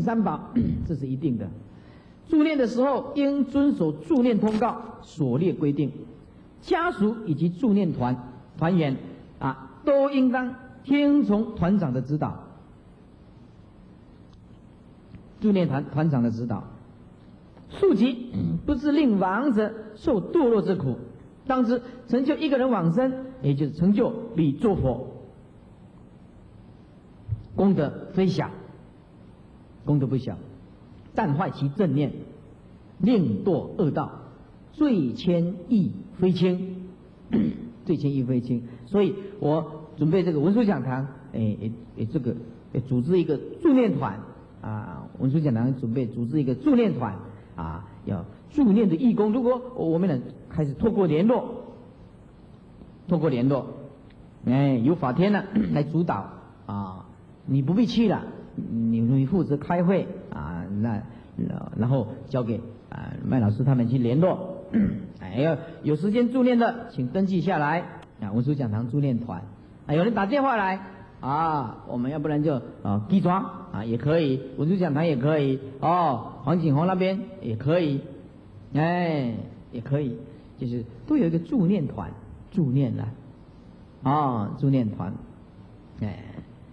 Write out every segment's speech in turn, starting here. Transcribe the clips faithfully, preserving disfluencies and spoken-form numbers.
三宝，这是一定的。助念的时候应遵守助念通告所列规定，家属以及助念团团员啊，都应当听从团长的指导。助念团团长的指导，速疾不致令亡者受堕落之苦，当知成就一个人往生，也就是成就彼作佛，功德非小，功德不小，但坏其正念，令堕恶道，罪愆亦非轻，罪愆亦非轻。所以我准备这个文殊讲堂，哎哎这个组织一个助念团啊，文殊讲堂准备组织一个助念团啊，要助念的义工。如果我们能开始透过联络，透过联络，哎，由法天呢来主导啊，你不必去了，你你负责开会啊，那然后交给啊麦老师他们去联络。哎，要有时间助念的，请登记下来啊，文殊讲堂助念团。啊，有人打电话来啊，我们要不然就啊集庄啊也可以，文殊讲堂也可以哦，黄景宏那边也可以，哎也可以，就是都有一个助念团，助念的啊助念团，哎，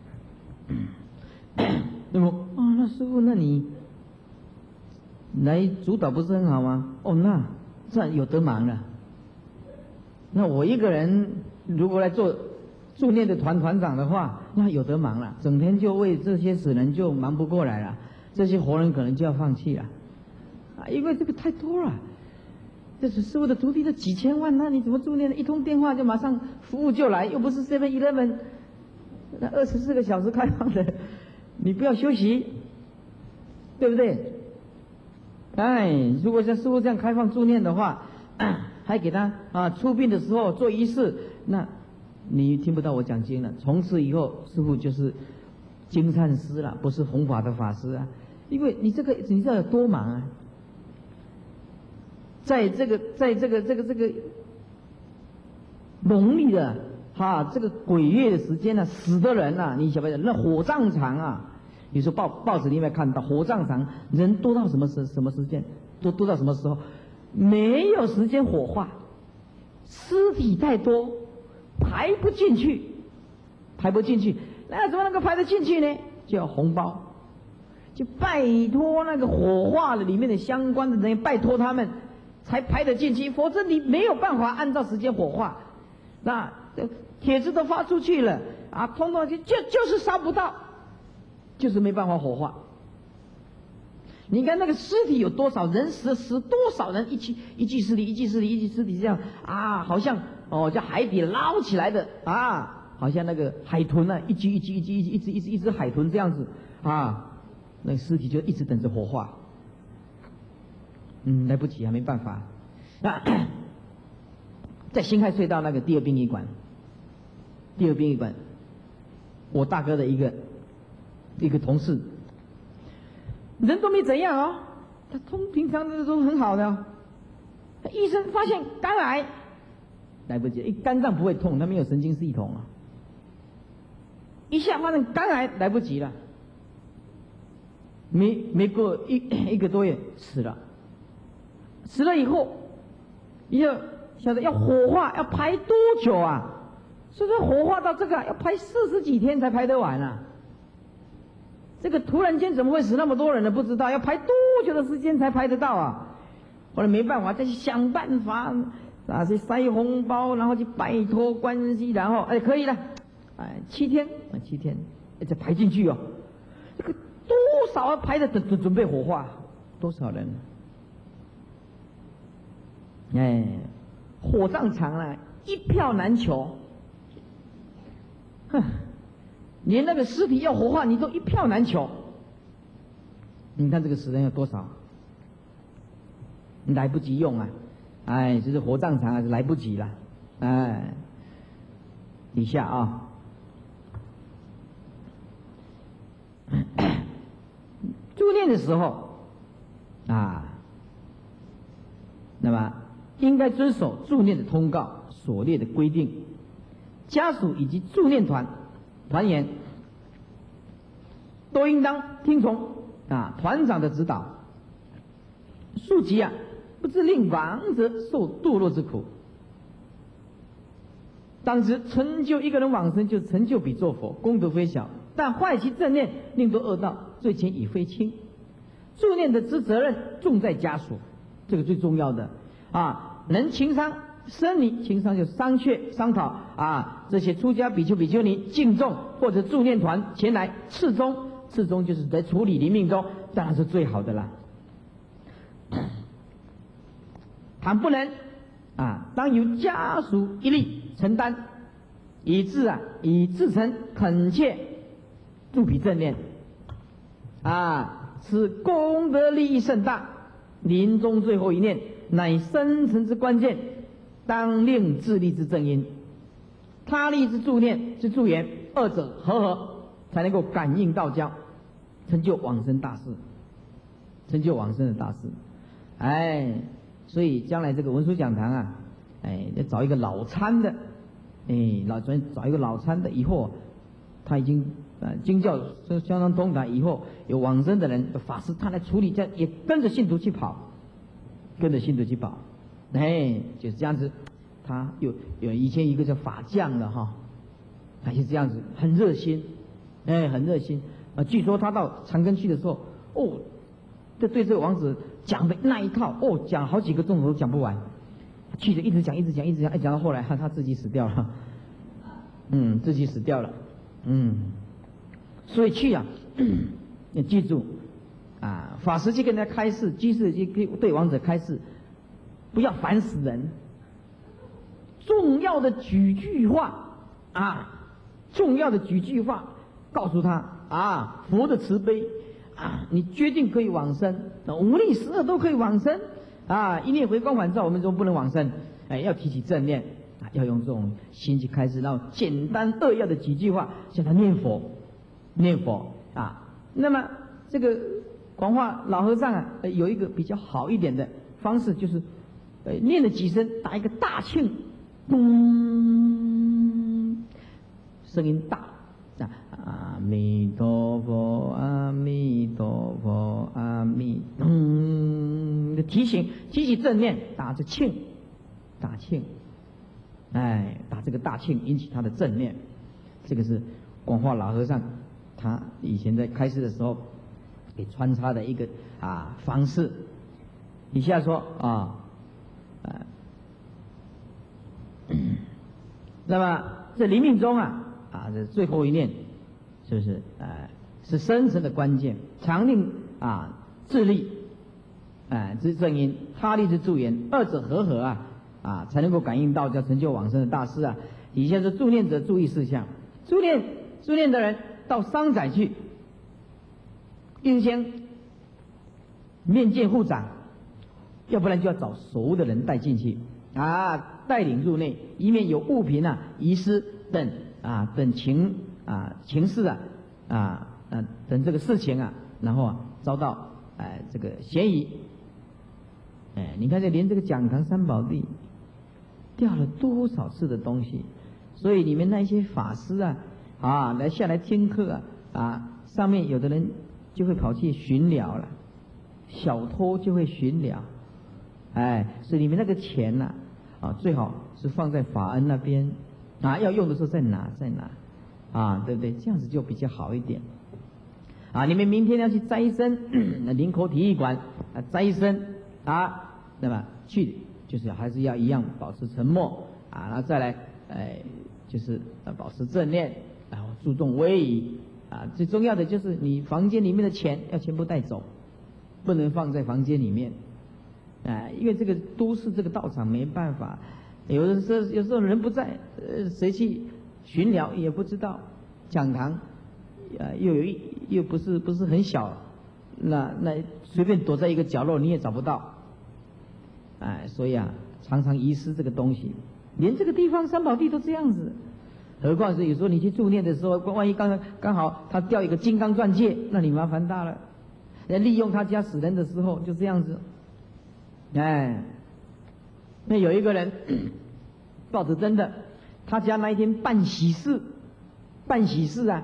那么啊那师父，那你来主导不是很好吗？哦，那这样有得忙了。那我一个人如果来做助念的团团长的话，那有得忙了，整天就为这些死人就忙不过来了，这些活人可能就要放弃了啊，因为这个太多了。这是师父的徒弟，这几千万，那你怎么助念？一通电话就马上服务就来，又不是 seven eleven， 那二十四个小时开放的，你不要休息，对不对？哎，如果像师父这样开放助念的话，啊还给他啊出殡的时候做仪式，那你听不到我讲经了。从此以后，师父就是经忏师了，不是弘法的法师啊。因为你这个你知道有多忙啊，在这个在这个这个这个农历的哈、啊、这个鬼月的时间呢、啊，死的人啊，你晓不晓得？那火葬场啊，你说报报纸里面看到火葬场人多到什么时什么时间，多多到什么时候？没有时间火化，尸体太多，排不进去，排不进去，那怎么能够排得进去呢？就要红包，就拜托那个火化的里面的相关的人员，拜托他们才排得进去，否则你没有办法按照时间火化。那帖子都发出去了啊，通通就就就是烧不到，就是没办法火化。你看那个尸体有多少人死死多少人，一具一具尸体一具尸体一具尸体这样啊，好像哦叫海底捞起来的啊，好像那个海豚啊，一具一具一具一具一只一只一只海豚这样子啊，那个尸体就一直等着火化。嗯，来不及啊，没办法。那在辛亥隧道那个第二殡仪馆，第二殡仪馆，我大哥的一个一个同事。人都没怎样哦，他通平常的都很好的、哦。医生发现肝癌，来不及，肝脏不会痛，他没有神经系统啊。一下发现肝癌，来不及了，没没过一一个多月死了。死了以后，要晓得要火化要排多久啊？所以说火化到这个要排四十几天才排得完啊。这个突然间怎么会死那么多人呢？不知道要排多久的时间才排得到啊？后来没办法，再去想办法啊，去塞红包，然后去拜托关系，然后哎可以了，哎七天啊七天，再排进去哦。这个多少排的准准准备火化，多少人？哎，火葬场啊，一票难求，哼。连那个尸体要火化，你都一票难求。你看这个死人有多少？来不及用啊！哎，就是火葬场啊，来不及了。哎，底下啊，助念的时候啊，那么应该遵守助念的通告所列的规定，家属以及助念团团员都应当听从啊团长的指导，庶几啊，不知令亡者受堕落之苦。当知成就一个人往生，就成就彼作佛，功德非小。但坏其正念，令堕恶道，罪愆已非轻。助念的之责任重在家属，这个最重要的啊，能情商生尼，情商就商榷商讨啊，这些出家比丘比丘尼敬重或者助念团前来次中，次中就是在处理临命中，当然是最好的啦。倘不能啊，当由家属一力承担，以致啊，以至诚恳切助彼正念啊，此功德利益甚大。临终最后一念，乃生成之关键，当令自力之正因，他力之助念之助缘，二者合合，才能够感应道交，成就往生大事，成就往生的大事。哎，所以将来这个文殊讲堂啊，哎，要找一个脑参的，哎，老专找一个脑参的，以后他已经啊经教相当通达，以后有往生的人法师他来处理，这样也跟着信徒去跑，跟着信徒去跑，哎，就是这样子。他有有以前一个叫法将的哈，他是这样子，很热心，哎，很热心啊。据说他到长庚去的时候，哦，这对这个王子讲的那一套，哦，讲好几个钟头都讲不完，去的一直讲，一直讲，一直讲，一讲到后来，他他自己死掉了，嗯，自己死掉了，嗯，所以去啊，要记住啊，法师去跟他开示，居士去对王者开示，不要烦死人。重要的几句话啊，重要的几句话，告诉他啊，佛的慈悲啊，你决定可以往生，无力十恶都可以往生啊，一念回光返照，我们说不能往生，哎，要提起正念啊，要用这种心去开始，然后简单扼要的几句话，向他念佛，念佛啊。那么这个广化老和尚啊，有一个比较好一点的方式，就是呃念了几声，打一个大磬。咚，声音大啊！阿弥陀佛，阿弥陀佛，阿弥咚的提醒，提起正念，打着磬，打磬，哎，打这个大磬，引起他的正念。这个是广化老和尚他以前在开示的时候给穿插的一个啊方式。以下说啊，呃。那么这临命中啊啊，这最后一念，是不是呃是生成的关键？常令啊自力啊之正因，他力之助缘，二者合合啊啊，才能够感应道交，成就往生的大事啊。以下是助念者注意事项：助念助念的人到商宰去，应先面见护长，要不然就要找熟的人带进去啊。带领入内，以免有物品啊遗失等啊等情啊情事啊啊啊等这个事情啊，然后啊遭到哎这个嫌疑。哎，你看这连这个讲堂三宝地掉了多少次的东西，所以里面那些法师啊啊来下来听课啊啊，上面有的人就会跑去寻了了，小偷就会寻了，哎，所以里面那个钱呐、啊。啊，最好是放在法恩那边，啊，要用的时候再拿再拿，啊，对不对？这样子就比较好一点。啊，你们明天要去斋生，那林口体育馆啊斋生啊，那么去就是还是要一样保持沉默啊，然后再来，哎，就是保持正念，然后注重威仪啊。最重要的就是你房间里面的钱要全部带走，不能放在房间里面。哎，因为这个都市这个道场没办法，有的时候有时候人不在，呃，谁去巡聊也不知道。讲堂，啊，又有一又不是不是很小，那那随便躲在一个角落你也找不到。哎，所以啊，常常遗失这个东西，连这个地方三宝地都这样子，何况是有时候你去助念的时候，万一刚刚好他掉一个金刚钻戒，那你麻烦大了。人利用他家死人的时候就这样子。哎，那有一个人报纸真的，他家那一天办喜事，办喜事啊，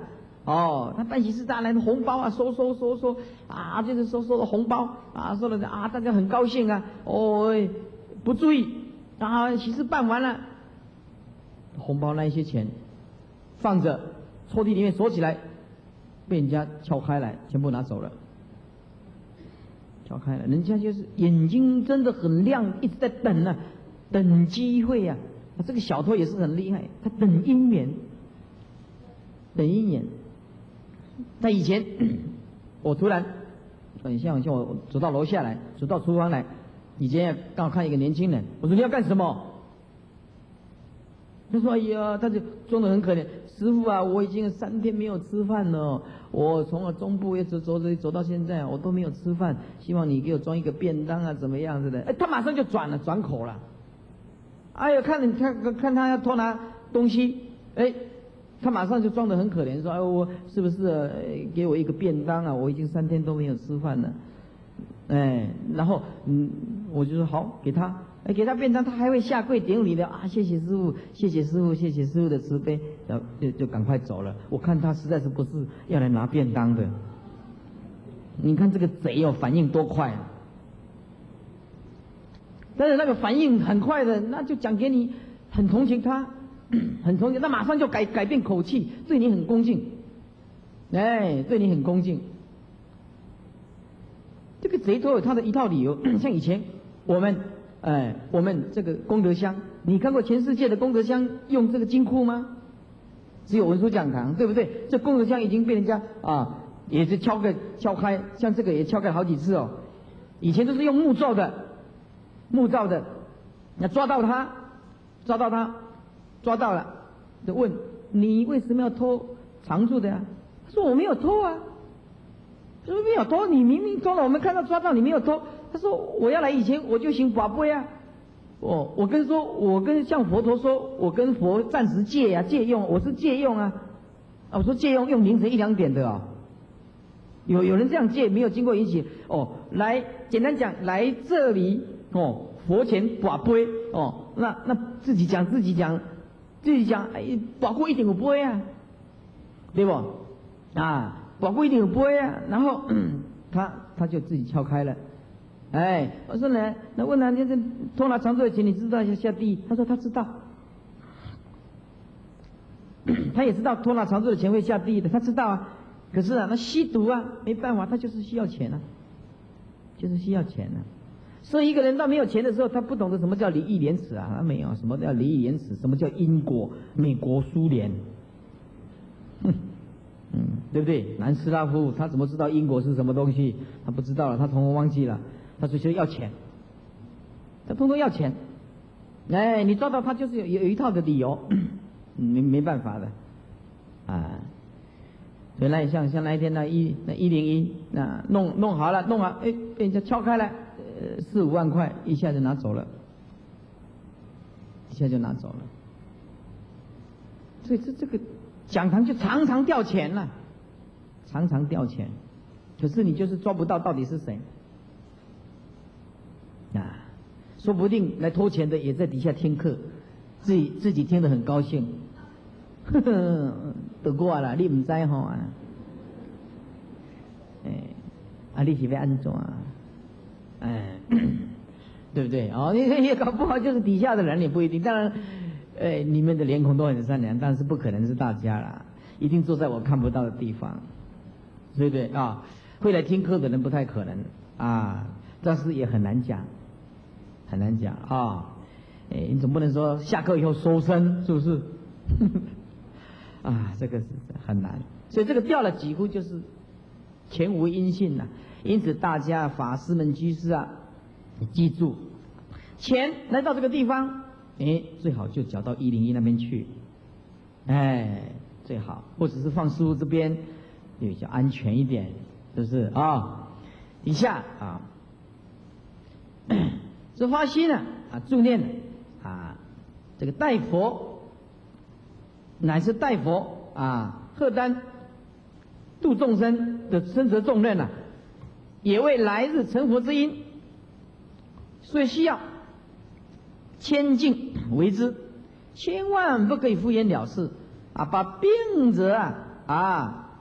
哦，他办喜事大来的红包啊，收收收收啊，就是收收的红包啊，收了啊，大家很高兴啊。哦，不注意啊，喜事办完了，红包那一些钱放着抽屉里面锁起来，被人家敲开来，全部拿走了。敲开了，人家就是眼睛真的很亮，一直在等啊，等机会啊。这个小偷也是很厉害，他等姻缘，等姻缘。在以前，我突然，很像像我走到楼下来，走到厨房来，以前刚好看一个年轻人，我说你要干什么？他说哎呀，他就装得很可怜，师父啊，我已经三天没有吃饭了，我从中部一直走走走到现在，我都没有吃饭，希望你给我装一个便当啊，怎么样子的？哎，他马上就转了，转口了。哎呀，看你看看他要偷拿东西，哎。他马上就装得很可怜，说：“哎，我是不是、呃、给我一个便当啊？我已经三天都没有吃饭了。”哎，然后嗯，我就说好，给他，哎，给他便当，他还会下跪顶礼的啊！谢谢师父，谢谢师父，谢谢师父的慈悲，然后就就赶快走了。我看他实在是不是要来拿便当的。你看这个贼哦，反应多快啊！但是那个反应很快的，那就讲给你很同情他。很同情，他马上就改改变口气，对你很恭敬，哎，对你很恭敬。这个贼都有他的一套理由，像以前我们，哎，我们这个功德箱，你看过全世界的功德箱用这个金库吗？只有文殊讲堂，对不对？这功德箱已经被人家啊，也是敲个敲开，像这个也敲开好几次哦。以前都是用木造的，木造的，那抓到他，抓到他。抓到了，就问你为什么要偷常住的呀、啊？他说我没有偷啊，他说没有偷，你明明偷了，我们看到抓到你没有偷。他说我要来以前我就行法杯啊，我我跟说，我跟向佛陀说，我跟佛暂时借呀、啊，借用，我是借用啊，啊我说借用用凌晨一两点的啊、哦，有有人这样借，没有经过允许哦，来简单讲来这里哦，佛前法杯哦，那那自己讲自己讲。自己讲，哎，保护一定有杯啊，对不？啊，保护一定有杯啊。然后他他就自己敲开了，哎，我说呢，那问他你这偷拿常住的钱，你知道要下地狱？他说他知道，他也知道偷拿常住的钱会下地狱的，他知道啊。可是啊，那吸毒啊，没办法，他就是需要钱啊，就是需要钱啊。所以一个人到没有钱的时候，他不懂得什么叫礼义廉耻啊，他没有什么叫礼义廉耻，什么叫因果？美国苏联，哼，嗯，对不对？南斯拉夫他怎么知道因果是什么东西？他不知道了，他统统忘记了，他只是要钱，他统统要钱。哎，你抓到他就是有有一套的理由，没没办法的，啊。所以那像像那一天那一那一零一那弄弄好了，弄好，哎，被人家敲开了。呃，四五万块一下就拿走了，一下就拿走了。所以这这个讲堂就常常掉钱了，常常掉钱。可是你就是抓不到到底是谁啊？说不定来偷钱的也在底下听课，自己自己听得很高兴。呵呵，得过了，你唔知吼啊？哎，啊，你是要安怎啊？哎，对不对？哦，你也搞不好就是底下的人也不一定。当然，哎，你们的脸孔都很善良，但是不可能是大家啦，一定坐在我看不到的地方，对不对啊？会来听课的人不太可能啊，但是也很难讲，很难讲啊。哎，你总不能说下课以后收身，是不是？啊，这个是很难。所以这个掉了几乎就是全无音信了。因此，大家法师们、居士啊，记住，钱来到这个地方，哎，最好就缴到一零一那边去，哎，最好，或者是放师父这边，也比较安全一点，是不是啊？以下啊，这发心呢啊，助念啊，这个代佛，乃是代佛啊，荷担度众生的身责重任啊。也为来日成佛之因，所以需要谦敬为之，千万不可以敷衍了事啊！把病者啊啊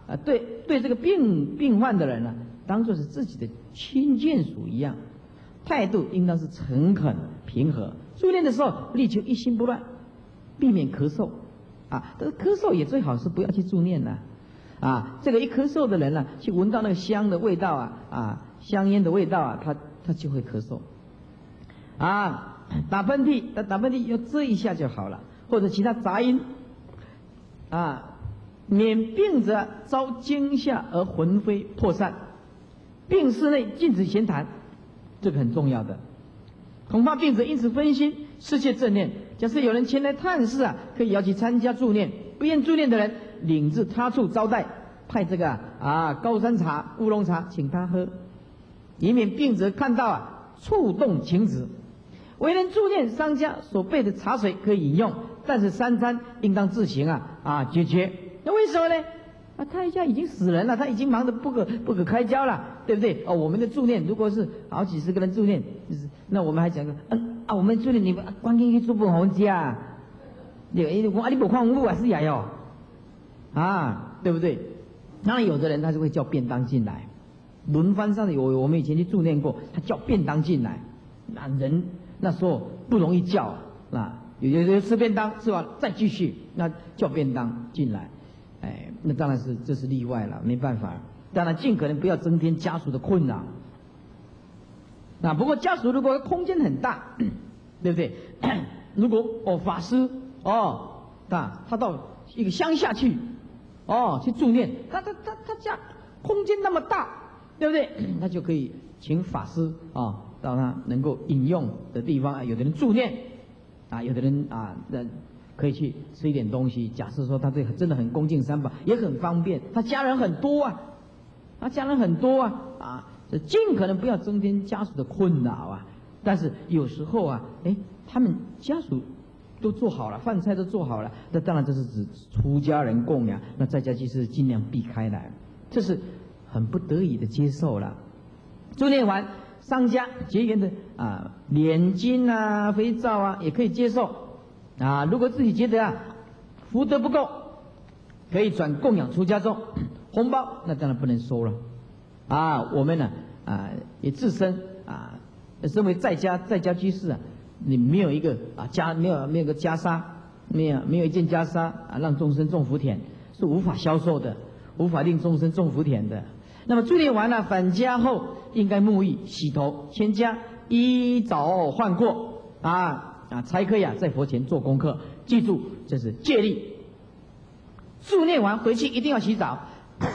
啊，对对这个病病患的人呢、啊，当作是自己的亲眷属一样，态度应当是诚恳平和。助念的时候，力求一心不乱，避免咳嗽。啊，这个咳嗽也最好是不要去助念呐。啊，这个一咳嗽的人呢、啊，去闻到那个香的味道啊，啊，香烟的味道啊，他他就会咳嗽。啊，打喷嚏，打打喷嚏要遮一下就好了，或者其他杂音。啊。免病者遭惊吓而魂飞魄散，病室内禁止闲谈，这个很重要的。恐怕病者因此分心，失去正念。假设有人前来探视啊，可以邀其参加助念；不愿助念的人，领至他处招待，派这个啊, 啊高山茶、乌龙茶请他喝，以免病者看到啊触动情执。为人助念，商家所备的茶水可以饮用，但是三餐应当自行啊啊解决。那为什么呢？啊，他家已经死人了，他已经忙得不可不可开交了，对不对？哦，我们的助念如果是好几十个人助念，就是那我们还讲个，嗯啊，我们助念你们关进去做不好家，对，我啊你不看我还是呀哟，啊，对不对？当然有的人他就会叫便当进来，轮番上有我们以前去助念过，他叫便当进来，那人那时候不容易叫啊，有些人吃便当吃完再继续，那叫便当进来。哎，那当然是这是例外了，没办法。当然，尽可能不要增添家属的困扰。那不过家属如果空间很大，对不对？如果哦法师哦，啊，他到一个乡下去，哦去助念，他他他他家空间那么大，对不对？他就可以请法师啊、哦、到他能够饮用的地方。有的人助念，啊，有的人啊那。可以去吃一点东西。假设说他这真的很恭敬三宝，也很方便。他家人很多啊，他家人很多啊，啊，尽可能不要增添家属的困扰啊。但是有时候啊，哎，他们家属都做好了，饭菜都做好了，那当然这是指出家人供养，那在家就是尽量避开来，这是很不得已的接受了。助念完，商家结缘的啊，脸巾啊、肥皂啊，也可以接受。啊，如果自己觉得啊福德不够，可以转供养出家众，红包那当然不能收了。啊，我们呢啊也自身啊，身为在家在家居士啊，你没有一个啊袈没有没有个袈裟，没有没有一件袈裟啊，让众生种福田是无法销售的，无法令众生种福田的。那么助念完了，返家后应该沐浴、洗头、全家依早换过啊。啊，才可以啊，在佛前做功课。记住，这是戒律。助念完回去一定要洗澡。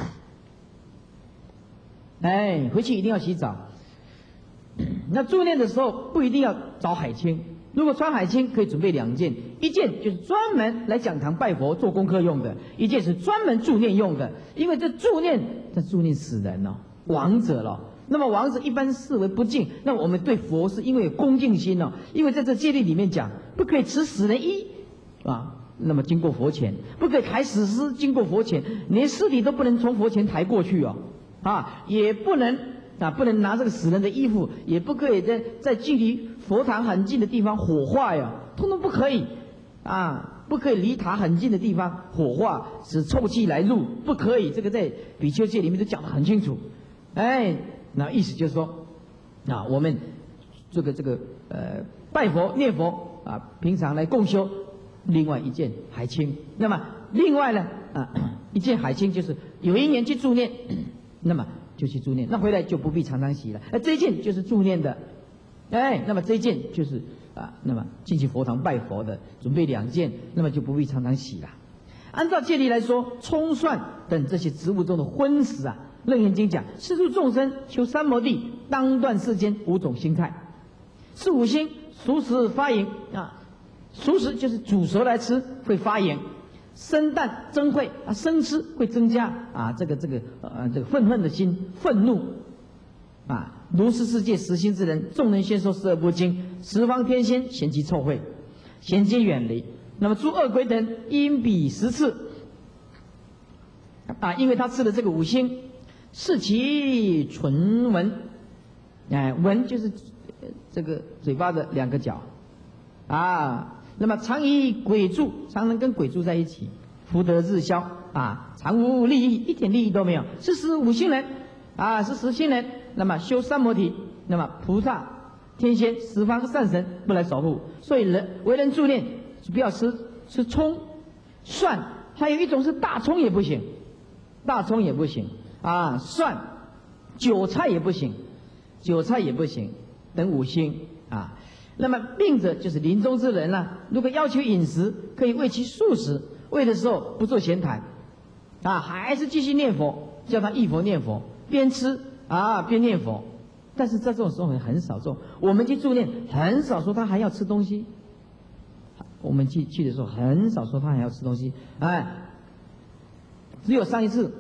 哎，回去一定要洗澡。那助念的时候不一定要找海青，如果穿海青，可以准备两件，一件就是专门来讲堂拜佛做功课用的，一件是专门助念用的。因为这助念，这助念死人哦，亡者了。那么王子一般视为不敬，那我们对佛是因为有恭敬心哦，因为在这戒律里面讲，不可以持死人衣啊，那么经过佛前，不可以抬死尸经过佛前，连尸体都不能从佛前抬过去哦，啊，也不能啊，不能拿这个死人的衣服，也不可以在在距离佛堂很近的地方火化呀，通通不可以啊，不可以离塔很近的地方火化，使臭气来入，不可以，这个在比丘戒里面都讲得很清楚，哎。那意思就是说，啊，我们这个这个呃拜佛念佛啊，平常来共修，另外一件海青。那么另外呢啊，一件海青就是有一年去助念，那么就去助念，那回来就不必常常洗了。哎，这一件就是助念的，哎，那么这一件就是啊，那么进去佛堂拜佛的，准备两件，那么就不必常常洗了。按照戒律来说，葱蒜等这些植物中的荤食啊。楞严经讲，世诸众生求三摩地，当断世间五种心态。是五心熟食发炎啊，熟食就是煮熟来吃会发炎，生淡增慧啊，生吃会增加啊这个这个呃这个愤恨的心，愤怒啊。如是世界实心之人，众人宣说十二部经，十方天仙嫌其臭秽，贤皆远离。那么诸恶鬼等因彼十次啊，因为他吃了这个五心。视其唇纹，哎，纹就是这个嘴巴的两个角，啊，那么常以鬼住，常能跟鬼住在一起，福德日消。 啊，常无利益，一点利益都没有，是使五星人啊，是使星人，那么修三摩提，那么菩萨、天仙、十方善神不来守护，所以人为人助念，不要吃吃葱、蒜，还有一种是大葱也不行，大葱也不行啊，蒜、韭菜也不行，韭菜也不行，等五星啊。那么病者就是临终之人了、啊，如果要求饮食，可以喂其素食，喂的时候不做闲谈，啊，还是继续念佛，叫他忆佛念佛，边吃啊边念佛。但是在这种时候很少做，我们去助念很少说他还要吃东西，我们去去的时候很少说他还要吃东西，哎，只有上一次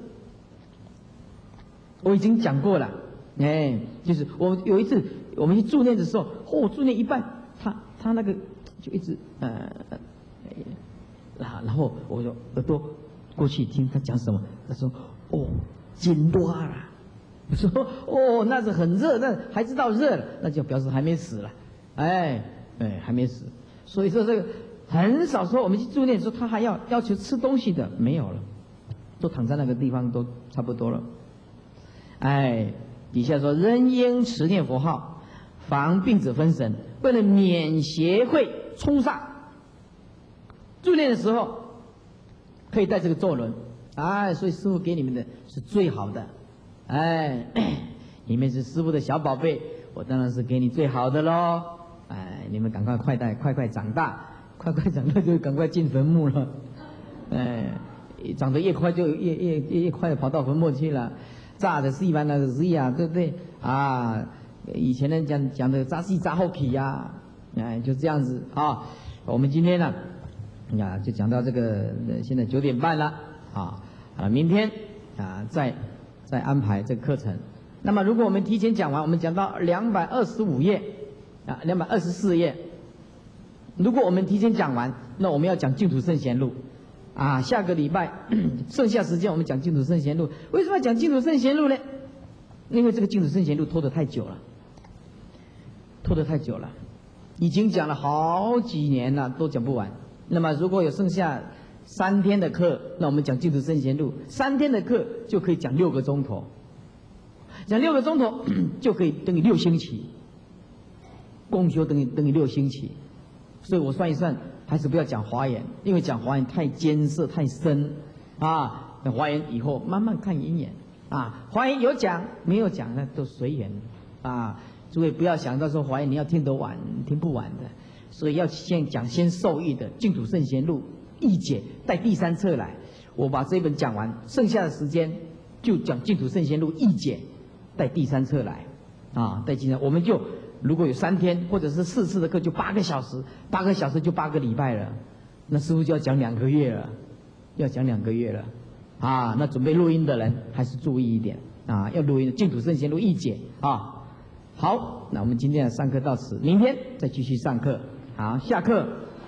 我已经讲过了，哎，就是我们有一次我们去助念的时候，哦，助念一半，他他那个就一直呃，然然后我就耳朵过去听他讲什么，他说哦，紧多了。我说哦，那是很热，那还知道热了，那就表示还没死了，哎哎，还没死。所以说这个很少说我们去助念说他还要要求吃东西的没有了，都躺在那个地方都差不多了。哎，底下说人应持念佛号，防病者分神，为了免邪秽冲煞。助念的时候可以带这个咒轮，哎，所以师父给你们的是最好的。哎，你们是师父的小宝贝，我当然是给你最好的喽。哎，你们赶快快带，快快长大，快快长大就赶快进坟墓了。哎，长得越快就越越越越快跑到坟墓去了。炸的西班那个西呀，对不对？啊，以前人讲讲的扎西扎后皮呀，哎，就这样子啊。我们今天呢，呀，就讲到这个，现在九点半了啊，啊，明天啊再。再安排这个课程。那么，如果我们提前讲完，我们讲到两百二十五页，啊，两百二十四页。如果我们提前讲完，那我们要讲净土圣贤录，啊，下个礼拜剩下时间我们讲净土圣贤录。为什么要讲净土圣贤录呢？因为这个净土圣贤录拖得太久了，拖得太久了，已经讲了好几年了，都讲不完。那么，如果有剩下三天的课，那我们讲净土圣贤录，三天的课就可以讲六个钟头，讲六个钟头就可以等于六星期，共修等于等于六星期，所以我算一算，还是不要讲华严，因为讲华严太艰涩太深啊。那华严以后慢慢看因缘啊，华严有讲没有讲那都随缘啊。诸位不要想到说华严你要听得完，听不完的，所以要先讲先受益的净土圣贤录。义解带第三册来，我把这本讲完，剩下的时间就讲净土圣贤录义解带第三册来，啊，带第三，我们就如果有三天或者是四次的课，就八个小时，八个小时就八个礼拜了，那师父就要讲两个月了，要讲两个月了，啊，那准备录音的人还是注意一点啊，要录音净土圣贤录义解啊。好，那我们今天的上课到此，明天再继续上课，好，下课。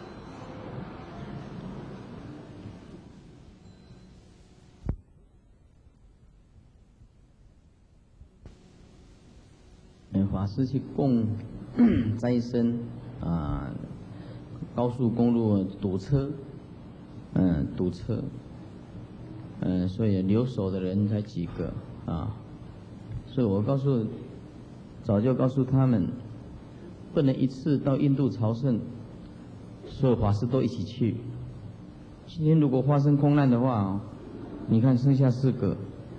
法师去供斋僧啊，高速公路堵车，嗯，堵车，嗯，所以留守的人才几个啊，所以我告诉，早就告诉他们，不能一次到印度朝圣，所有法师都一起去。今天如果发生空难的话，你看剩下四个，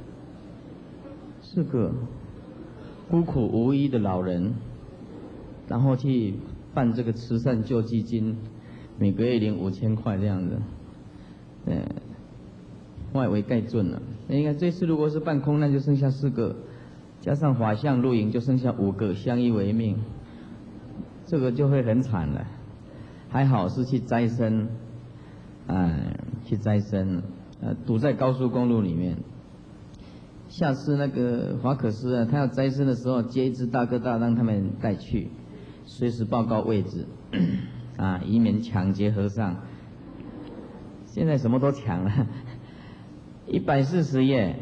四个。孤苦无依的老人，然后去办这个慈善救济金，每个月领五千块这样子，呃，外围盖准了。你看这次如果是办空难，就剩下四个，加上法相露营就剩下五个，相依为命，这个就会很惨了。还好是去斋僧，哎，去斋僧，呃，堵在高速公路里面。下次那个华可斯啊，他要斋僧的时候，接一只大哥大让他们带去，随时报告位置，啊，以免抢劫和尚。现在什么都抢了，一百四十页。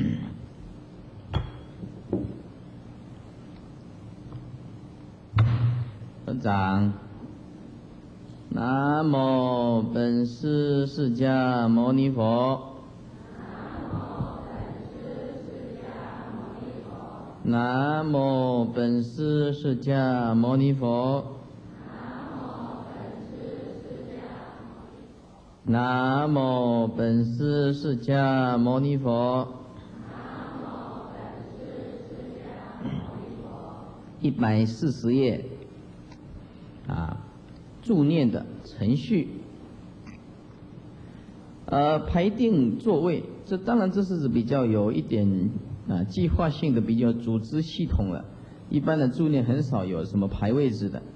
合掌。南无本师释迦牟尼佛。 南无本师释迦牟尼佛。南无本师释迦牟尼佛。一百四十页啊，助念的程序。呃，排定座位，这当然这是比较有一点啊计划性的，比较组织系统了。一般的助念很少有什么排位置的。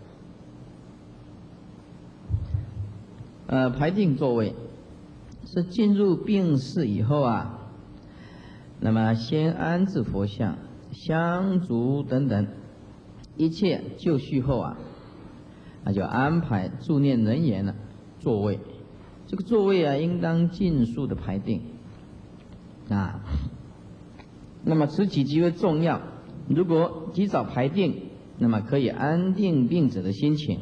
呃，排定座位是进入病室以后啊，那么先安置佛像、香烛等等一切就绪后啊，那就安排助念人员的座位。这个座位啊，应当尽数的排定啊。那么此起极为重要，如果及早排定，那么可以安定病者的心情，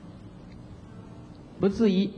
不至于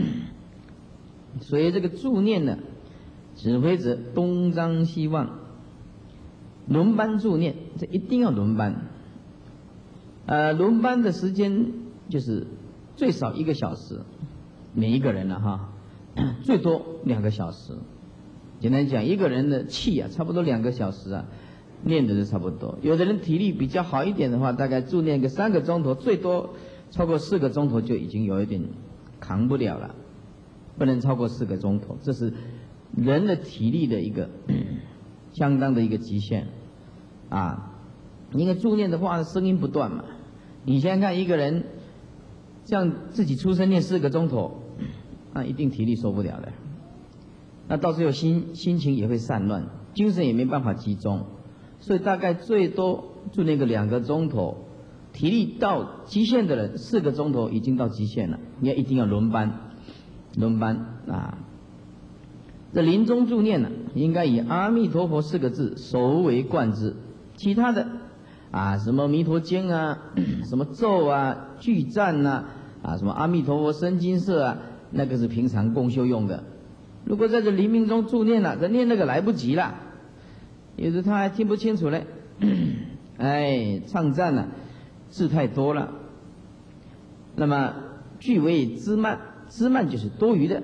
随这个助念呢，指挥者东张西望。轮班助念，这一定要轮班。呃，轮班的时间就是最少一个小时。每一个人了、啊、哈，最多两个小时。简单讲，一个人的气啊，差不多两个小时啊，念的就差不多。有的人体力比较好一点的话，大概助念个三个钟头，最多超过四个钟头就已经有一点扛不了了，不能超过四个钟头，这是人的体力的一个相当的一个极限啊。因为助念的话，声音不断嘛，你想想看，一个人像自己出声念四个钟头。那一定体力受不了的，那到最后心心情也会散乱，精神也没办法集中，所以大概最多就那个两个钟头，体力到极限的人四个钟头已经到极限了，你要一定要轮班，轮班啊。这临终助念呢，应该以阿弥陀佛四个字首为贯之，其他的啊什么弥陀经啊，什么咒啊、句赞啊，啊什么阿弥陀佛生金色啊。那个是平常共修用的，如果在这临命中助念了，这念那个来不及了，有的他还听不清楚嘞，哎，唱赞了，字太多了，那么句为枝蔓，枝蔓就是多余的，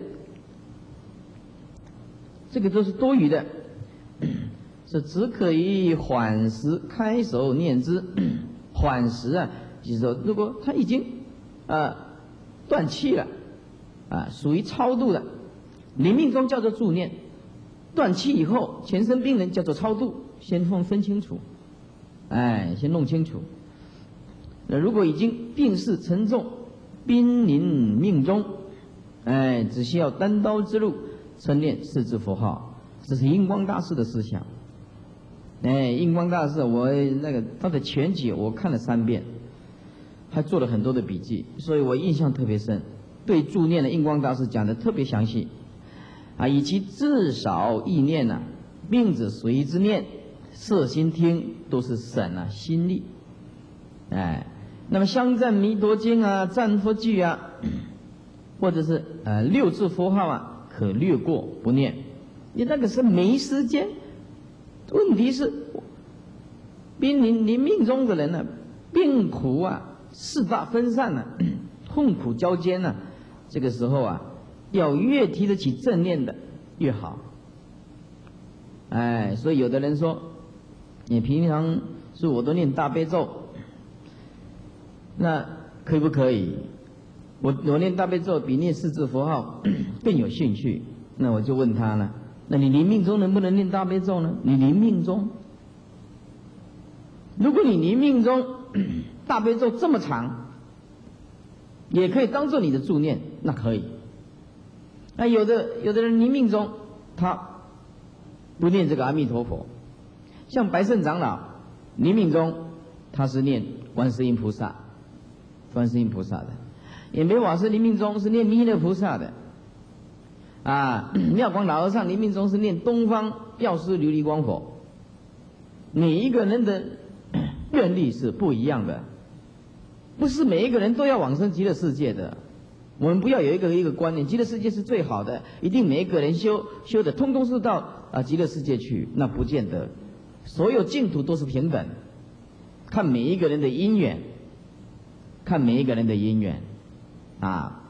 这个都是多余的，是只可以缓时开手念之，缓时啊，就是说如果他已经啊断气了。啊，属于超度的，临命中叫做助念，断气以后全身病人叫做超度，先分分清楚，哎，先弄清楚。那如果已经病势沉重，濒临命终，哎，只需要单刀之路，称念四字佛号，这是印光大师的思想。哎，印光大师，我那个他的全集我看了三遍，还做了很多的笔记，所以我印象特别深。对助念的印光大师讲的特别详细，啊，以其至少意念呐、啊，病者随之念，摄心听都是省啊心力，哎，那么香赞弥陀经啊、赞佛句啊，或者是呃六字佛号啊，可略过不念，你那个是没时间。问题是，濒临临命中的人呢、啊，病苦啊四大分散啊，痛苦交煎啊。这个时候啊，要越提得起正念的越好。哎，所以有的人说，你平常是我都念大悲咒，那可不可以？我我念大悲咒比念四字佛号更有兴趣。那我就问他了，那你临命中能不能念大悲咒呢？你临命中，如果你临命中大悲咒这么长，也可以当做你的助念，那可以。那有的有的人临命中他不念这个阿弥陀佛，像白胜长老临命中他是念观世音菩萨，观世音菩萨的；也没法师临命中是念弥勒菩萨的。啊，妙光老和尚临命中是念东方药师琉璃光佛。每一个人的愿力是不一样的。不是每一个人都要往生极乐世界的，我们不要有一个一个观念，极乐世界是最好的，一定每一个人修修的通通是到啊极乐世界去，那不见得。 所有净土都是平等，看每一个人的因缘，看每一个人的因缘，啊，